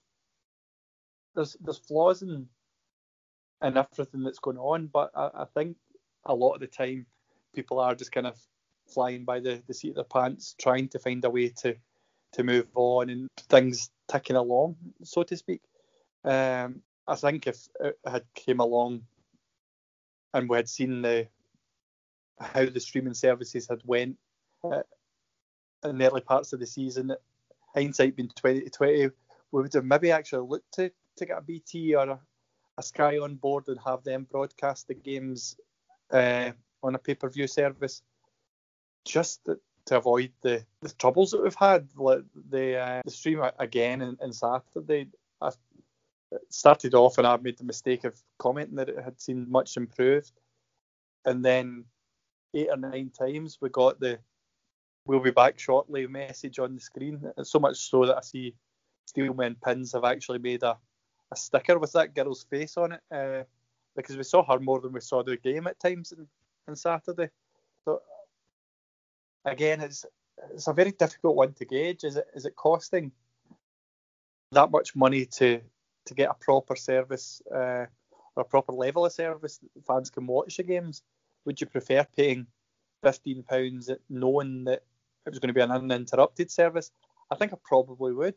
flaws in everything that's going on, but I think a lot of the time people are just kind of flying by the seat of their pants, trying to find a way to move on and things ticking along, so to speak. I think if it had came along and we had seen how the streaming services had went in the early parts of the season, hindsight being 2020, we would have maybe actually looked to get a BT or a Sky on board and have them broadcast the games on a pay-per-view service, just to avoid the troubles that we've had. The stream again on Saturday, I started off and I made the mistake of commenting that it had seemed much improved, and then 8 or 9 times we got the "we'll be back shortly" message on the screen. It's so much so that I see Steelmen Pins have actually made a sticker with that girl's face on it, because we saw her more than we saw the game at times on Saturday. So again, it's a very difficult one to gauge. Is it costing that much money to get a proper service or a proper level of service that fans can watch the games? Would you prefer paying £15 knowing that it was going to be an uninterrupted service? I think I probably would.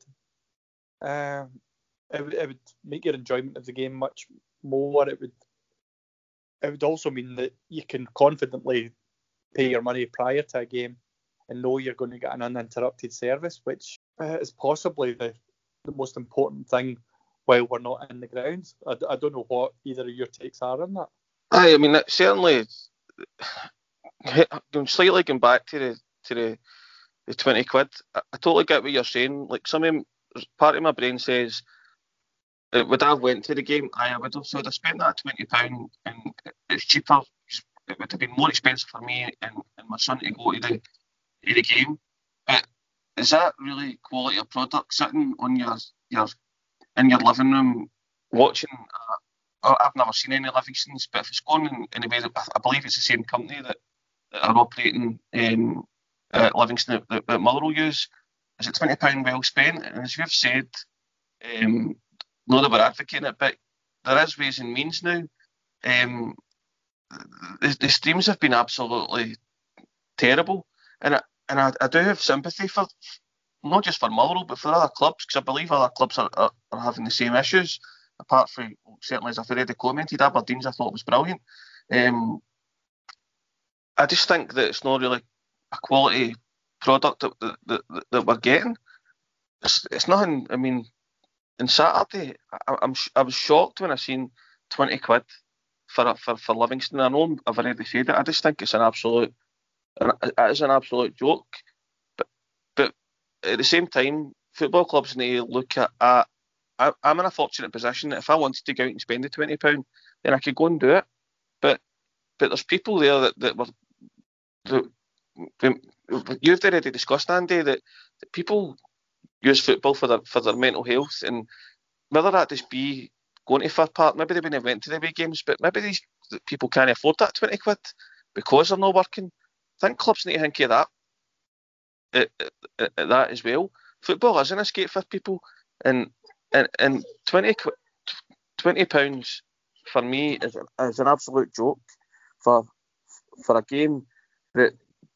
It would make your enjoyment of the game much more. It would also mean that you can confidently pay your money prior to a game and know you're going to get an uninterrupted service, which is possibly the most important thing while we're not in the grounds. I don't know what either of your takes are on that. I mean, certainly, slightly going back to the £20. I totally get what you're saying. Like, part of my brain says, would I have went to the game? I would have. So I'd have spent that £20 and it's cheaper. It would have been more expensive for me and my son to go to the game. But is that really quality of product sitting on your in your living room watching? I've never seen any Livingston's, but if it's going in a way that I believe it's the same company that are operating at Livingston that Motherwell use, is it £20 well spent? And as you've said, not that we're advocating it, but there is ways and means now. The streams have been absolutely terrible, and I do have sympathy for, not just for Motherwell, but for other clubs, because I believe other clubs are having the same issues. Apart from, certainly as I've already commented, Aberdeen's I thought was brilliant. I just think that it's not really a quality product that we're getting. It's nothing. I mean, on Saturday, I was shocked when I seen £20 for Livingston. I know I've already said it. I just think it's an absolute joke. But at the same time, football clubs need to look at. I'm in a fortunate position that if I wanted to go out and spend the £20, then I could go and do it. But there's people there that you've already discussed, Andy, that people use football for their mental health, and whether that just be going to Fir Park, maybe they wouldn't have went to the away games, but maybe these people can't afford that £20 because they're not working. I think clubs need to think of that as well. Football is an escape for people, and £20 for me is an absolute joke for a game that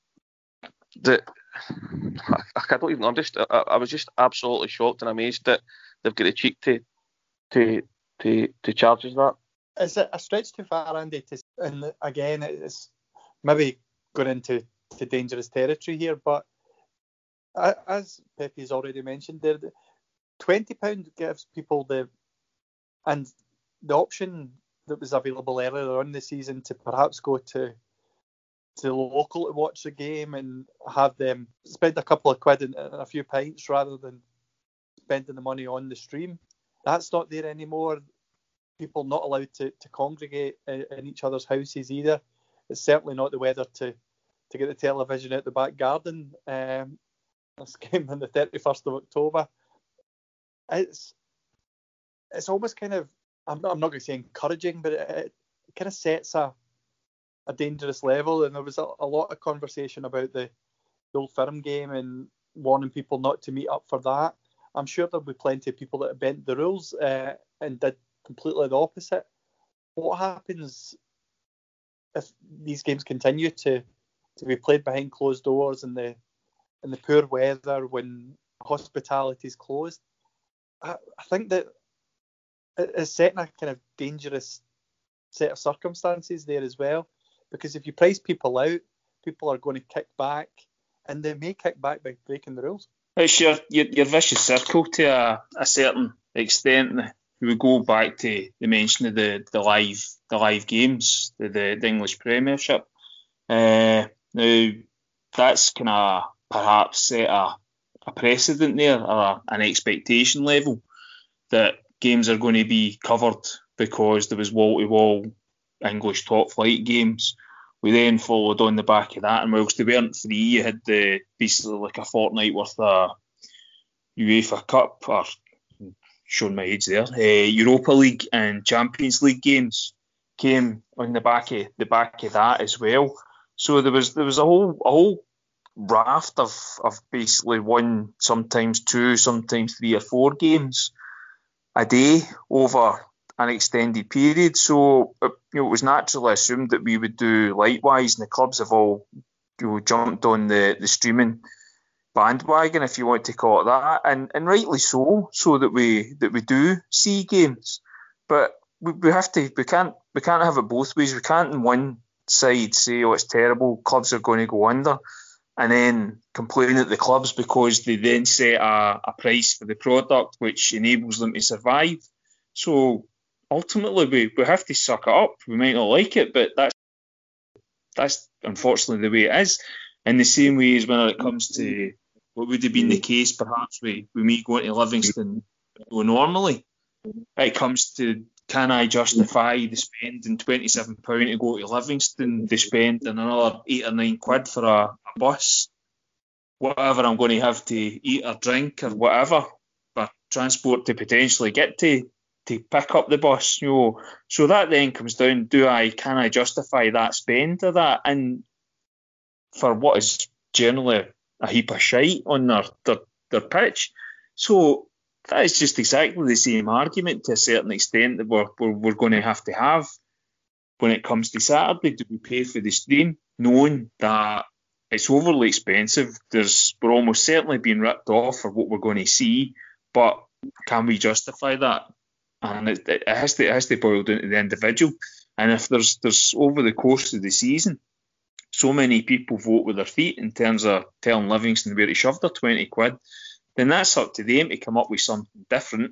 I don't even know. I was just absolutely shocked and amazed that they've got the cheek to charge us that. Is it a stretch too far, Andy? And again, it's maybe going into dangerous territory here, but as Pepe's already mentioned there, £20 gives people the option that was available earlier on the season to perhaps go to the local to watch the game and have them spend a couple of quid and a few pints rather than spending the money on the stream. That's not there anymore. People not allowed to congregate in each other's houses either. It's certainly not the weather to get the television out the back garden. This game on the 31st of October. It's almost kind of, I'm not going to say encouraging, but it kind of sets a dangerous level. And there was a lot of conversation about the Old Firm game and warning people not to meet up for that. I'm sure there'll be plenty of people that have bent the rules and did completely the opposite. What happens if these games continue to be played behind closed doors in the poor weather when hospitality is closed? I think that it's setting a kind of dangerous set of circumstances there as well, because if you price people out, people are going to kick back, and they may kick back by breaking the rules. It's your vicious circle to a certain extent. We go back to the mention of the live games, the English Premiership. Now that's kind of perhaps set a precedent there, or an expectation level that games are going to be covered because there was wall-to-wall English top flight games. We then followed on the back of that, and whilst they weren't free, you had basically like a fortnight worth of UEFA Cup, or showing my age there, Europa League and Champions League games came on the back of that as well. So there was a whole raft of basically one, sometimes two, sometimes 3 or 4 games a day over an extended period. So it was naturally assumed that we would do likewise, and the clubs have all jumped on the streaming bandwagon, if you want to call it that, and rightly so that we do see games. But we can't have it both ways. We can't on one side say, oh, it's terrible, clubs are going to go under, and then complain at the clubs because they then set a price for the product which enables them to survive. So ultimately we have to suck it up. We might not like it, but that's unfortunately the way it is. In the same way as when it comes to what would have been the case perhaps with me going to Livingston normally, it comes to, can I justify the spending £27 to go to Livingston, to spend another £8 or £9 for a bus whatever I'm going to have to eat or drink or whatever, for transport to potentially get to pick up the bus, So that then comes down, can I justify that spend of that, and for what is generally a heap of shite on their pitch. So that is just exactly the same argument to a certain extent that we're going to have when it comes to Saturday. Do we pay for the stream, knowing that it's overly expensive? We're almost certainly being ripped off for what we're going to see, but can we justify that? And it has to boil down to the individual. And if there's over the course of the season, so many people vote with their feet in terms of telling Livingston where to shove their 20 quid, then that's up to them to come up with something different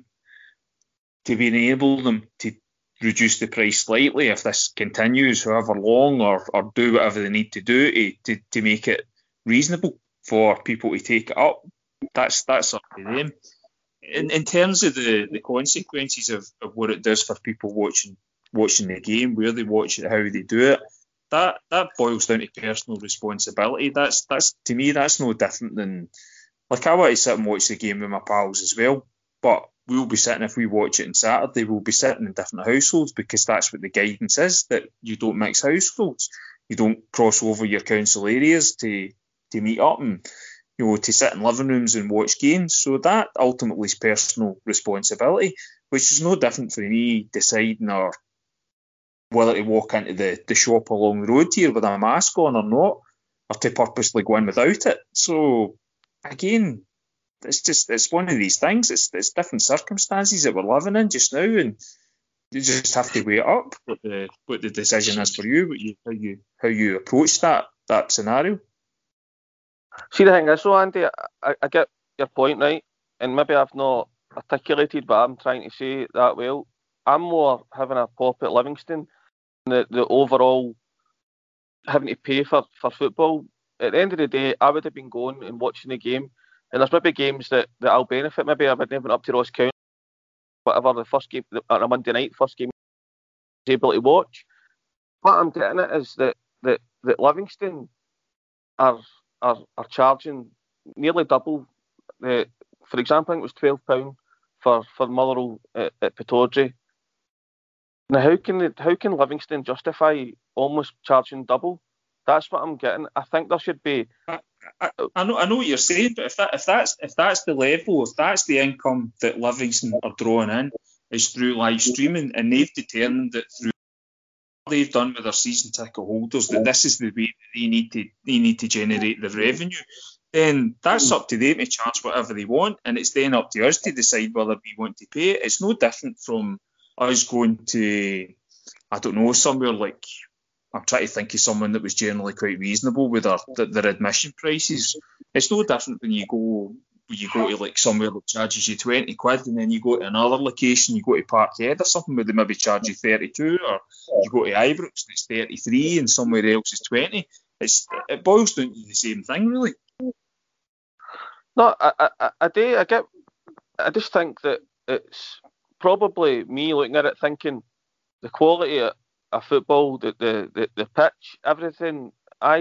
to enable them to reduce the price slightly if this continues however long, or do whatever they need to do to make it reasonable for people to take it up. That's up to them. In terms of the consequences of what it does for people watching the game, where they watch it, how they do it, that boils down to personal responsibility. That's to me, that's no different than, like, I want to sit and watch the game with my pals as well, but we'll be sitting, if we watch it on Saturday, we'll be sitting in different households, because that's what the guidance is, that you don't mix households, you don't cross over your council areas to meet up and to sit in living rooms and watch games. So that ultimately is personal responsibility, which is no different for me deciding or whether to walk into the shop along the road here with a mask on or not, or to purposely go in without it. So again, it's one of these things. It's different circumstances that we're living in just now, and you just have to weigh up what the decision is for you, how you approach that scenario. See, the thing is, so Andy, I get your point, right, and maybe I've not articulated what I'm trying to say that well. I'm more having a pop at Livingston, the overall having to pay for football. At the end of the day, I would have been going and watching the game, and there's maybe games that I'll benefit. Maybe I would have went up to Ross County, whatever, the first game on a Monday night, first game I was able to watch. What I'm getting at is that Livingston are charging nearly double. For example, I think it was £12 for Motherwell at Pittodrie. Now, how can Livingston justify almost charging double? That's what I'm getting. I think there should be. I know what you're saying, but if that's the level, if that's the income that Livingston are drawing in, is through live streaming, and they've determined that through what they've done with their season ticket holders, that this is the way that they need to generate the revenue, then that's up to them to charge whatever they want, and it's then up to us to decide whether we want to pay it. It's no different from us going to, I don't know, somewhere like, I'm trying to think of someone that was generally quite reasonable with their admission prices. It's no different when you go to like somewhere that charges you 20 quid, and then you go to another location, you go to Parkhead or something where they maybe charge you 32, or you go to Ibrox and it's 33 and somewhere else is 20. It boils down to the same thing, really. No, I just think that it's probably me looking at it thinking the quality of football, the pitch, everything.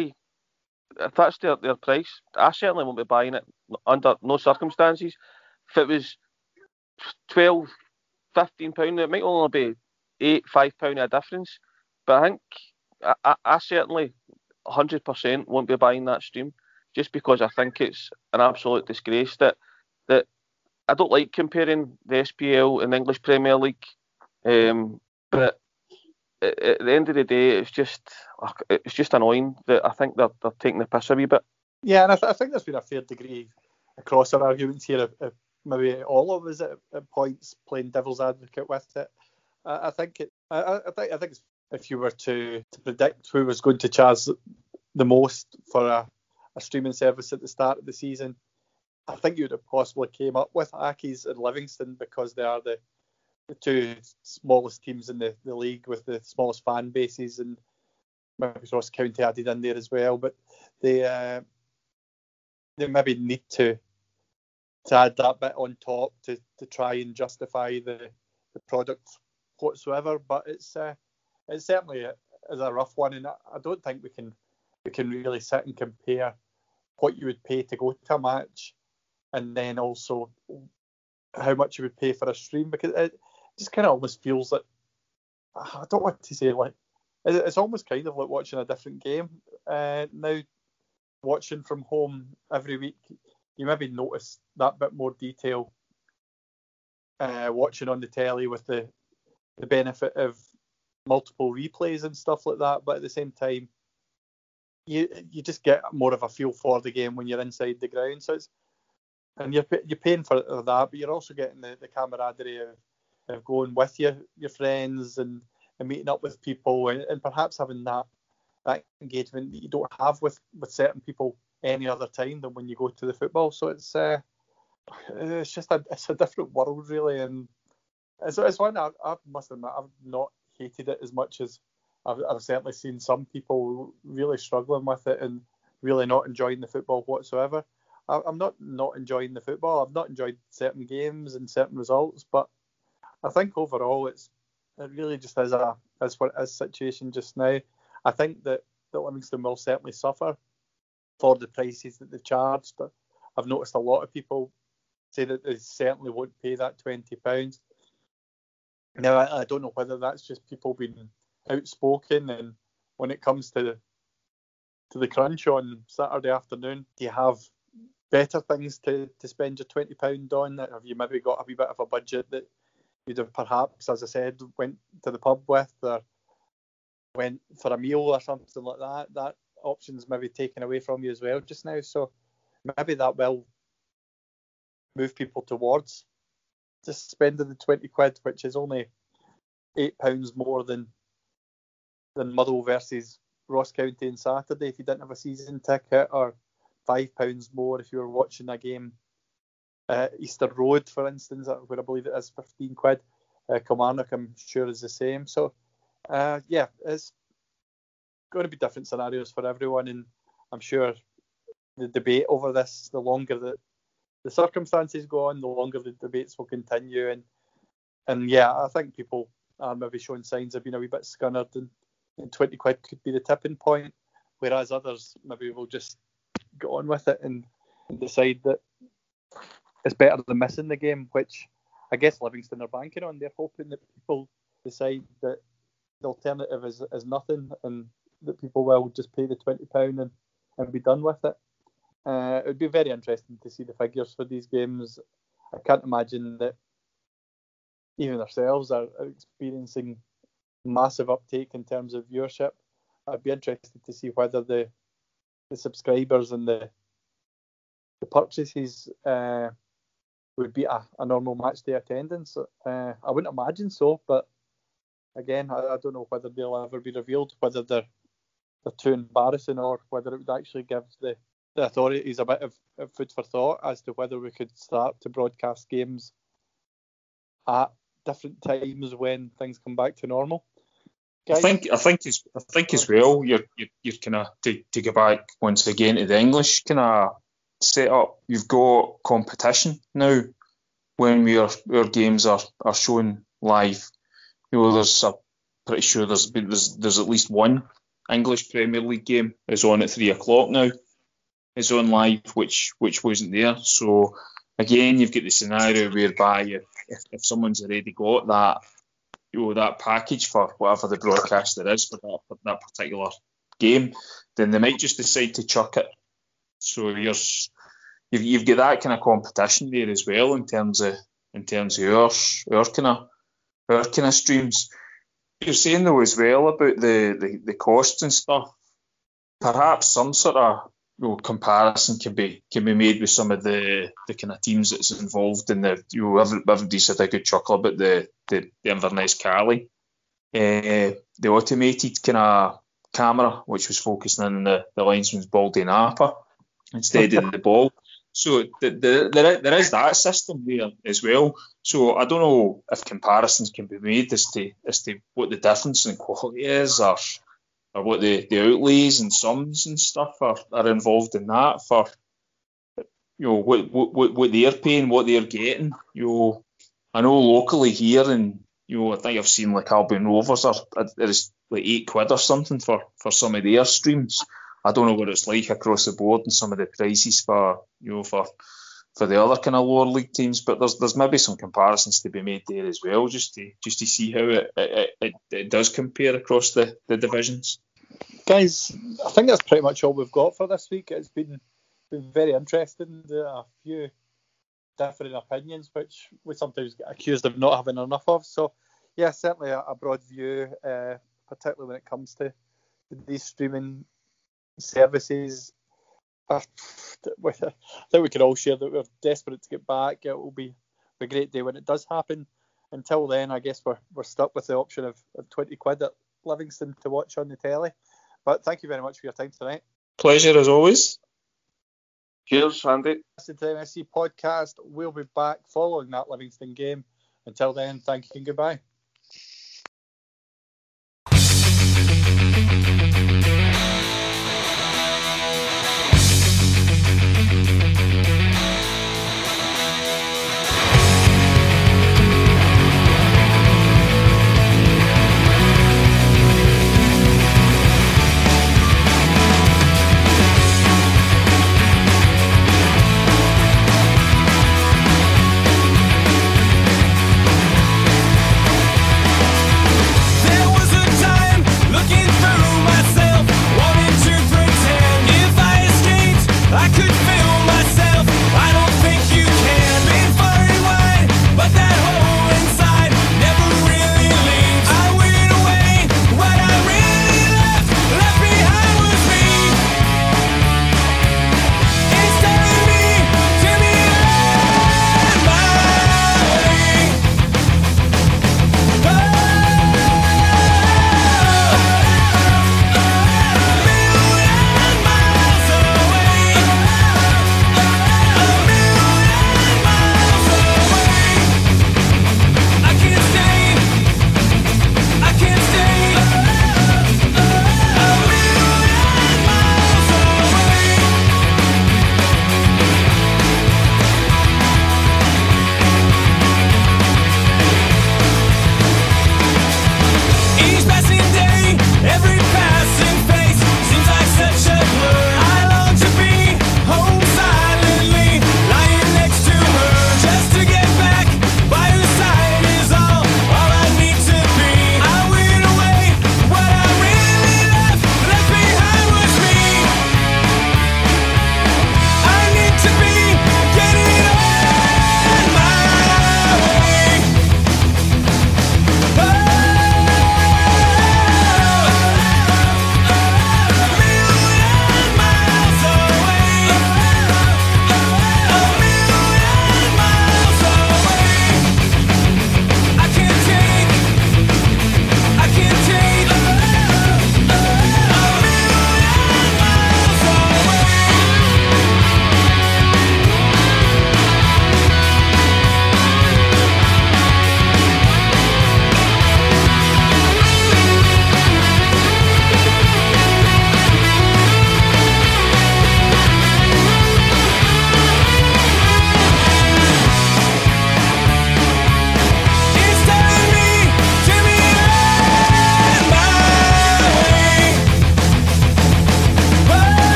If that's their price, I certainly won't be buying it under no circumstances. If it was £12, £15, it might only be £5 a difference. But I think I certainly 100% won't be buying that stream, just because I think it's an absolute disgrace that I don't like comparing the SPL and the English Premier League, but at the end of the day, it's just annoying that I think they're taking the piss a wee bit. Yeah, and I think there's been a fair degree across our arguments here of maybe all of us at points playing devil's advocate with it. I think if you were to predict who was going to charge the most for a streaming service at the start of the season, I think you would have possibly came up with Accies and Livingston, because they are the two smallest teams in the league with the smallest fan bases, and maybe Ross County added in there as well. But they maybe need to add that bit on top to try and justify the product whatsoever. But it's certainly is a rough one, and I don't think we can really sit and compare what you would pay to go to a match, and then also how much you would pay for a stream, because it just kind of almost feels like, I don't want to say like, it's almost kind of like watching a different game. Now, watching from home every week, you maybe notice that bit more detail watching on the telly, with the benefit of multiple replays and stuff like that. But at the same time, you just get more of a feel for the game when you're inside the ground. So and you're paying for that, but you're also getting the camaraderie of going with your friends and meeting up with people, and perhaps having that engagement that you don't have with certain people any other time than when you go to the football. So it's just it's a different world, really, and it's one I must admit I've not hated it as much as I've certainly seen some people really struggling with it and really not enjoying the football whatsoever. I'm not enjoying the football. I've not enjoyed certain games and certain results, but I think overall it really just is what it is situation just now. I think that Livingston will certainly suffer for the prices that they've charged. I've noticed a lot of people say that they certainly won't pay that £20. Now, I don't know whether that's just people being outspoken, and when it comes to the crunch on Saturday afternoon, do you have better things to spend your £20 on? Have you maybe got a wee bit of a budget that you'd have perhaps, as I said, went to the pub with, or went for a meal or something like that? That option's maybe taken away from you as well just now. So maybe that will move people towards just spending the £20, which is only £8 more than Motherwell versus Ross County on Saturday if you didn't have a season ticket, or £5 more if you were watching a game Easter Road, for instance, where I believe it is £15. Kilmarnock, I'm sure, is the same. So it's going to be different scenarios for everyone, and I'm sure the debate over this, the longer that the circumstances go on, the longer the debates will continue, and I think people are maybe showing signs of being a wee bit scunnered, and £20 could be the tipping point, whereas others maybe will just get on with it and decide that it's better than missing the game, which I guess Livingston are banking on. They're hoping that people decide that the alternative is nothing, and that people will just pay the £20 and be done with it. It would be very interesting to see the figures for these games. I can't imagine that even ourselves are experiencing massive uptake in terms of viewership. I'd be interested to see whether the subscribers and the purchases would be a normal match day attendance. I wouldn't imagine so, but again, I don't know whether they'll ever be revealed, whether they're too embarrassing, or whether it would actually give the authorities a bit of food for thought as to whether we could start to broadcast games at different times when things come back to normal. Guys? I think as well, you're kind of to go back once again to the English kind of set up. You've got competition now when our games are shown live. There's pretty sure there's at least one English Premier League game is on at 3:00 now. It's on live, which wasn't there. So again, you've got the scenario whereby if someone's already got that that package for whatever the broadcaster is for that particular game, then they might just decide to chuck it. So you've got that kind of competition there as well in terms of our kind of streams. You're saying though as well about the costs and stuff. Perhaps some sort of comparison can be made with some of the kind of teams that's involved in the. Everybody's had a good chuckle about the Inverness Cali, the automated kind of camera which was focusing on the linesman's baldy napper instead of the ball. So there is that system there as well. So I don't know if comparisons can be made as to what the difference in quality is, or what the outlays and sums and stuff are involved in that for what they're paying, what they're getting. I know locally here, and I think I've seen like Albion Rovers there is like £8 or something for some of their streams. I don't know what it's like across the board and some of the prices for the other kind of lower league teams, but there's maybe some comparisons to be made there as well, just to see how it does compare across the divisions. Guys, I think that's pretty much all we've got for this week. It's been very interesting. There are a few different opinions, which we sometimes get accused of not having enough of. So, yeah, certainly a broad view, particularly when it comes to these streaming services. I think we can all share that we're desperate to get back. It will be a great day when it does happen. Until then, I guess we're stuck with the option of 20 quid at Livingston to watch on the telly. But thank you very much for your time tonight. Pleasure as always. Cheers, Andy. Listen to the MSC podcast. We'll be back following that Livingston game. Until then, thank you and goodbye.